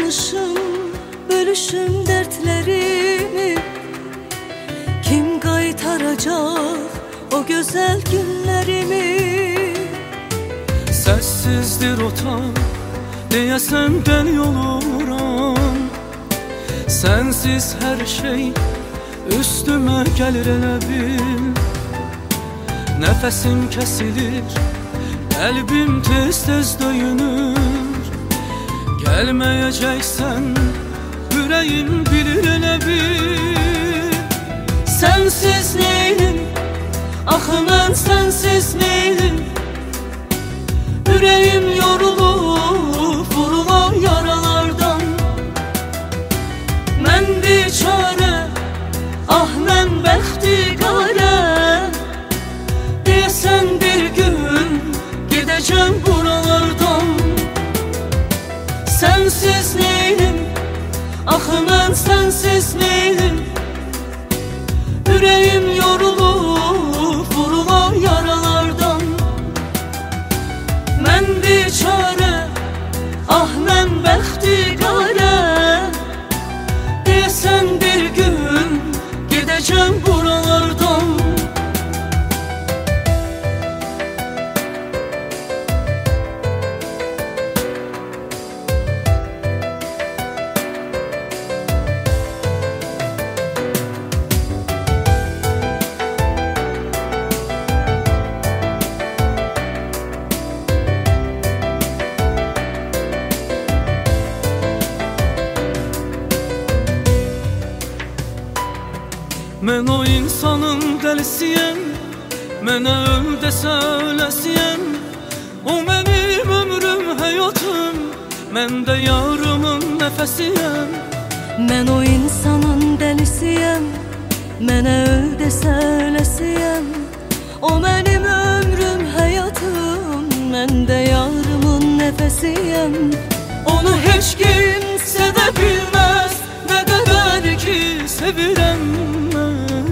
paylaşım, bölüşüm dertlerimi. Kim qaytaracak o güzel günlerimi? Sessizdir otan, deyəsən dəli oluram. Sensiz her şey üstüme gelir elə bil. Nefesim kesilir, kalbim tez tez döyünür. Gelmeyeceksen yüreğim bilir elə bil. Sensiz neydim, axı mən sensiz neydim? Yüreğim yorulub vurulan yaralardan. Mən biçare, ah mən bəxti qara. Deyəsən bir gün gedəcəm buralardan. Sensiz neydim, axı mən sensiz neydim? Yüreğim yorulub vurulan yaralardan. Mən biçare, ah mən bəxti qara. Deyəsən bir gün gedəcəm buralardan. Mən o insanın dəlisiyəm, mənə öl desə öləsiyəm. O mənim ömrüm, həyatım, mən də yarımın nəfəsiyəm. Mən o insanın dəlisiyəm, mənə öl desə öləsiyəm. O mənim ömrüm, həyatım, mən də yarımın nəfəsiyəm. Onu heç kim sevə bilməz, nə qədər ki sevirəm mən.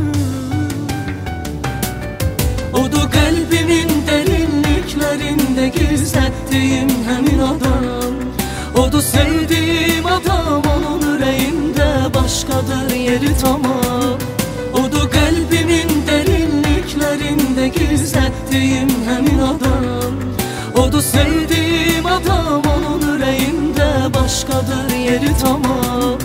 Odur kalbimin derinliklerinde gizlettiğim həmin adam. Odur sevdiğim adam, Onun yüreğimde başkadır yeri tamam. odur Kalbimin derinliklerinde gizlettiğim həmin adam. odur sevdiğim adam, Onun yüreğimde başkadır yeri tamam.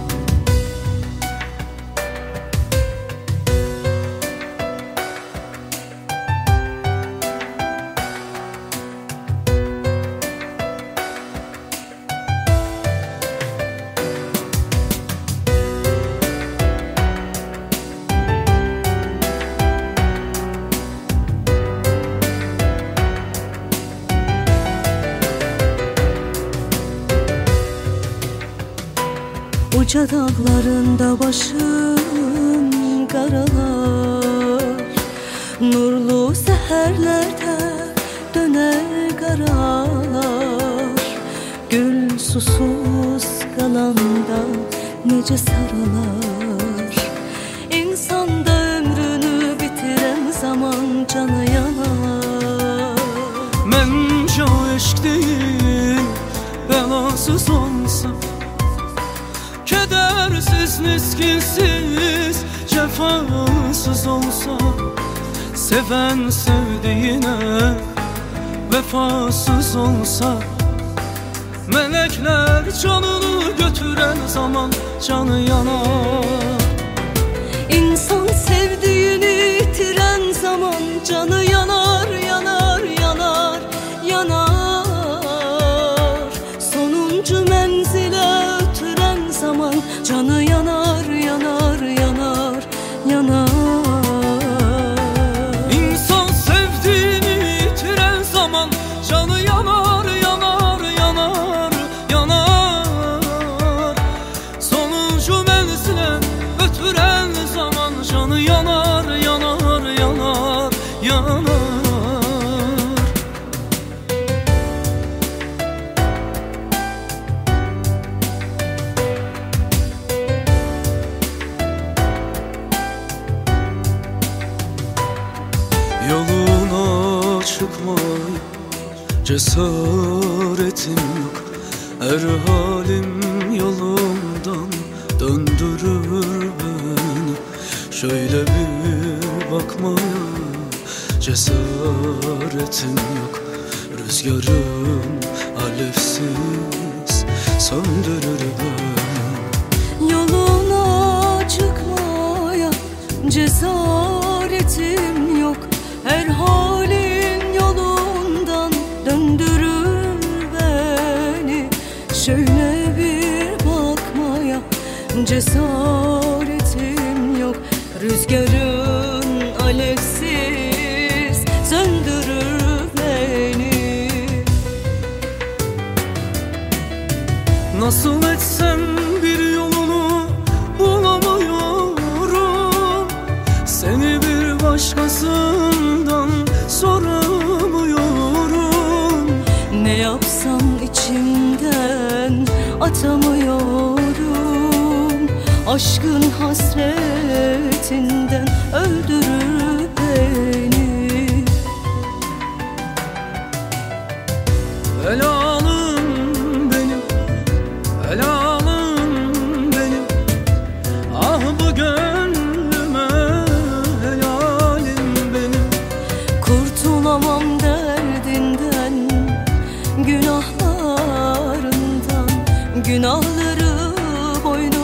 Uca dağlarında başım karalar. Nurlu seherlerde döner karalar. Gül susuz kalanda nece sarılar. İnsan da ömrünü bitiren zaman canı yanar. Məncə o eşq deyil, bəlasız olsa, kedersiz, miskinsiz, cefasız olsa. Seven sevdiğine vefasız olsa. Melekler canını götüren zaman canı yanar. İnsan sevdiğini itiren zaman canı yanar, yanar, yanar, yanar. Sonuncu menzile ötüren zaman canı yanar, yanar, yanar, yanar. İnsan sevdiğini yitiren zaman canı yanar, yanar, yanar, yanar. Sonuncu menzile ötüren zaman canı yanar, yanar, yanar, yanar. Yoluna çıkmay cesaretim yok. Her halim yolumdan döndürür beni. Şöyle bir bakmaya cesaretim yok. Rüzgarım alevsiz söndürür beni. Yoluna çıkmaya cesaretim yok. Her halin yolundan döndürür beni. Şöyle bir bakmaya cesaretim yok. Rüzgarın alevsiz söndürür beni. Nasıl etsem bir yolunu bulamıyorum. Seni bir başkasından soramıyorum. Ne yapsam içimden atamıyorum. Aşkın hasretinden öldürür beni. Helalım benim, helalım benim. Ah bu gönlüme helalim benim. Kurtulamam derdinden, günahlarından. Günahları boynuma